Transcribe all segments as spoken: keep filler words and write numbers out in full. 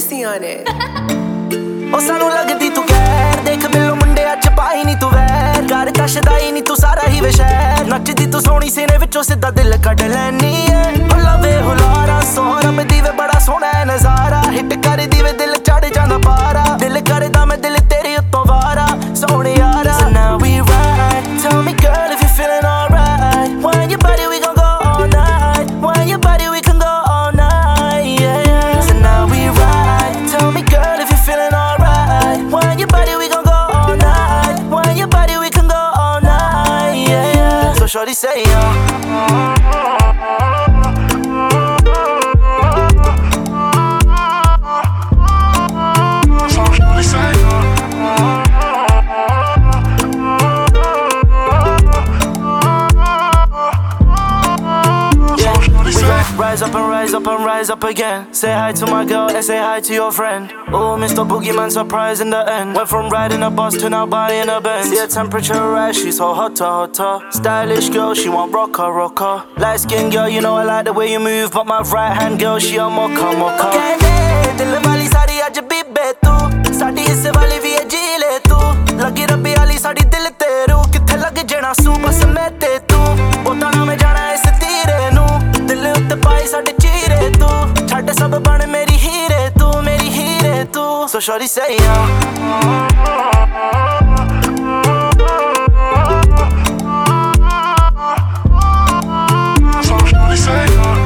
Juicy on it. ਉਹ ਸਾਨੂੰ ਲੱਗਦੀ ਤੂੰ ਕਹਿਰ ਦੇਖ ਬਿੱਲੋ ਮੁੰਡਿਆਂ ਚ ਪਾਈ ਨੀ ਤੂੰ ਵੈਰ ਘਰ ਕਸ਼ਦਾ ਹੀ ਨੀ ਤੂੰ ਸਾਰਾ ਹੀ ਵਿਸ਼ੈਰ ਨੱਚਦੀ ਤੂੰ ਸੋਹਣੀ ਸੀਨੇ ਵਿੱਚੋਂ ਸਿੱਧਾ ਦਿਲ ਕੱਢ ਲੈਨੀ ਏ ਹੋ ਲਵੇ ਹੁਲਾਰਾ ਸੋਹਰਮ ਦੀ ਵੇ ਬੜਾ ਸੋਹਣਾ ਨਜ਼ਾਰਾ ਹਿੱਟ ਕਰਦੀ ਵੇ ਦਿਲ ਚੜ ਜਾਂਦਾ ਪਾਰਾ ਦਿਲ ਕਰਦਾ ਮੈਂ ਦਿਲ ਤੇਰੇ ਉੱਤੋਂ ਵਾਰਾ ਸੋਹਣੇ ਯਾਰਾ So now we ride Tell me girl if you're feeling alright When your body we gon' go all night When your body we can go all night yeah, yeah. So now we ride Tell me girl if you're feeling alright When your body we gon' go all night When your body we can go all night yeah, yeah. So shorty say yeah Rise up and rise up and rise up again. Say hi to my girl and say hi to your friend. Oh, Mister Boogeyman, surprise in the end. Went from riding a bus to now buying a Benz. See her temperature rise, she's so hotter, hotter. Stylish girl, she want rocker, rocker. Light skin girl, you know I like the way you move, but my right hand girl, she a mocha, mocha. Okay, dil wali sari aj bibbe tu, saadi hisse wali vi ji le tu. Lagi rabbi wali saadi dil te ru, kithe lag jana su bas main te tu. Pota na mein jana is teere nu. दिल उत्ते पाई साडे चीरे तू छाड़े सब बन मेरी हीरे तू मेरी हीरे तू So shorty say yeah So shorty say yeah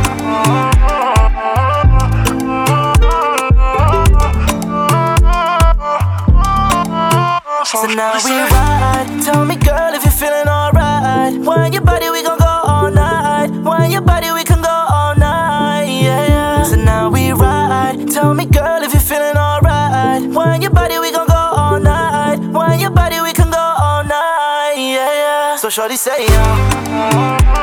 So now we ride Tell me girl if you're feeling alright When your body we gon' go all night When your body we can go all night yeah, yeah. So now we ride Tell me girl if you're feeling alright When your body we gon' go all night When your body we can go all night yeah, yeah. So shorty say yeah